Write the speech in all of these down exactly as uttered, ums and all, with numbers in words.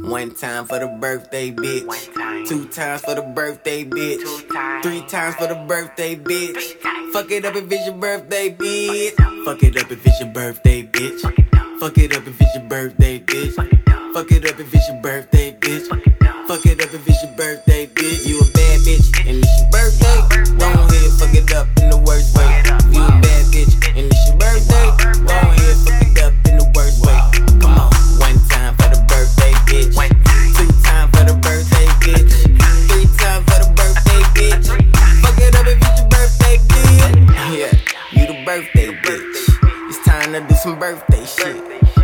One time for the birthday, bitch. Two times for the birthday, bitch. Three times for the birthday, bitch. Fuck it up if it's your birthday, bitch. Fuck it up if it's your birthday, bitch. Fuck it up if it's your birthday, bitch. Fuck it up if it's your birthday, bitch. Fuck it up if it's your birthday, bitch. You a bad bitch and it's your birthday. Go ahead, fuck it up in the worst way. You a bad bitch and it's your birthday. Go ahead, fuck it up in the worst way. Come on, one time for the birthday, bitch. Two times for the birthday, bitch. Three times for the birthday, bitch. Fuck it up if it's your birthday, bitch. Yeah, you the birthday, bitch. It's time to do some birthday shit.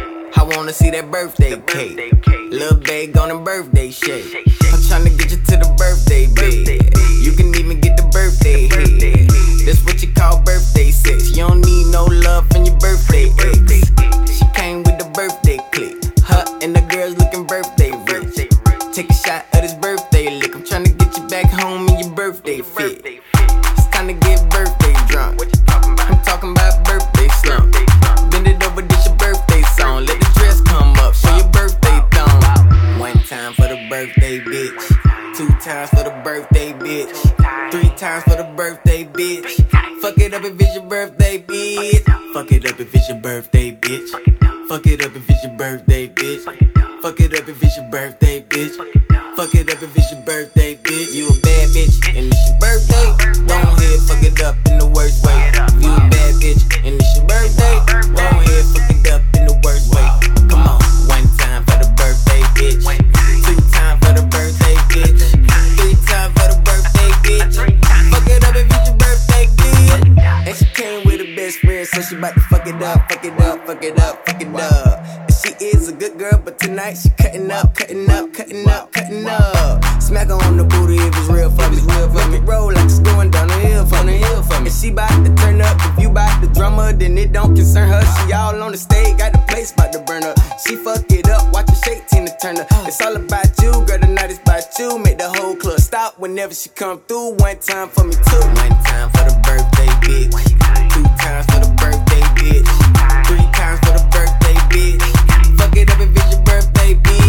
I wanna see that birthday cake. Lil' babe on a birthday shake. I'm tryna get you to the birthday bed. You can even get the birthday head. That's what you call birthday sex. You don't need no love from your birthday ex. She came with the birthday click. Her and the girls looking birthday rich. Take a shot of this birthday lick. I'm tryna get you back home in your birthday fit. It's time to get birthday drunk. I'm talking about birthday slump. Bend it over, this your birthday song. Let the dress come up, show your birthday thong. One time for the birthday, bitch. Two times for the birthday, bitch. Three times for the birthday, bitch. Fuck it up if it's your birthday, bitch. Fuck it up if it's your birthday, bitch. Fuck it up if it's your birthday, bitch. Fuck it up if it's your birthday, bitch. Fuck it up if it's your birthday, bitch. You a bad bitch and it's your birthday. Go ahead, fuck it up in the worst way. You a bad bitch and it's your birthday. Go ahead, fuck it up in the worst way. Come on, one time for the birthday, bitch. Two times for the birthday, bitch. Three times for the birthday, bitch. Fuck it up if it's your birthday, bitch. And she came with her best friend, so she bout to fuck it up, fuck it up, fuck it up, fuck it up. And she is a good girl, but tonight she cutting up, cutting up, cutting up, cutting up. Smack her on the booty if it's real for me. Make it roll like it's going down the hill for me. And she bout to turn up, if you bout the drummer, then it don't concern her. She all on the stage, got the place bout to burn up. She fuck it up, watch her shake, Tina Turner. It's all about you, girl, tonight it's about you. Make the whole club stop whenever she come through. One time for me too. One time for the birthday, bitch. Two times for the birthday, bitch. Three times for the birthday, bitch. Fuck it up if it's your birthday, bitch.